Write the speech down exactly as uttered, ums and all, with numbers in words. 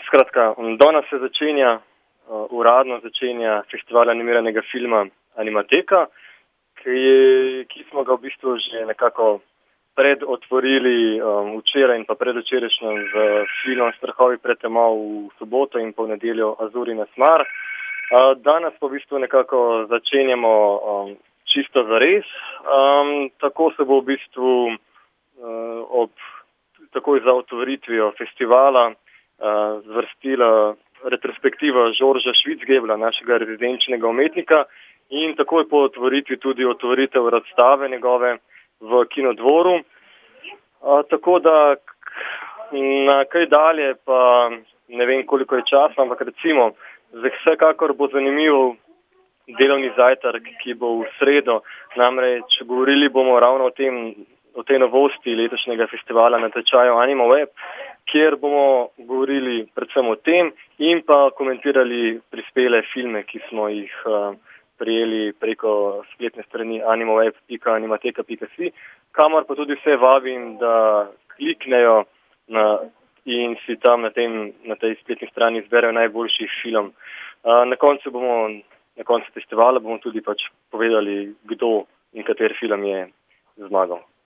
skratka, danes se začenja, uh, uradno začenja festival animiranega filma Animateka, ki, je, ki smo ga v bistvu že nekako predotvorili um, včeraj in pa predvčerajšnjem z filmom Strahovi pred temo v soboto in pa v nedeljo Azurina smar. Uh, danes pa v bistvu nekako začenjamo um, čisto zares. Um, tako se bo v bistvu uh, ob takoj za otvoritvijo festivala uh, zvrstila retrospektiva Žorža Švicgebla, našega rezidenčnega umetnika, in takoj po otvoritvi tudi otvoritev razstave njegove v Kinodvoru. Uh, tako da na kaj dalje pa ne vem, koliko je časa, ampak recimo, vsekakor bo zanimiv delovni zajtrk, ki bo v sredo. Namreč govorili bomo ravno o tem, o tej novosti letošnjega festivala na tečaju AnimaWeb, kjer bomo govorili predvsem o tem in pa komentirali prispele filme, ki smo jih uh, prijeli preko spletne strani animaweb pika animateka pika si, kamor pa tudi vse vabim, da kliknejo na, in si tam na, tem, na tej spletni strani izberejo najboljši film. Uh, na koncu bomo, na koncu festivala bomo tudi pač povedali, kdo in kater film je zmagal.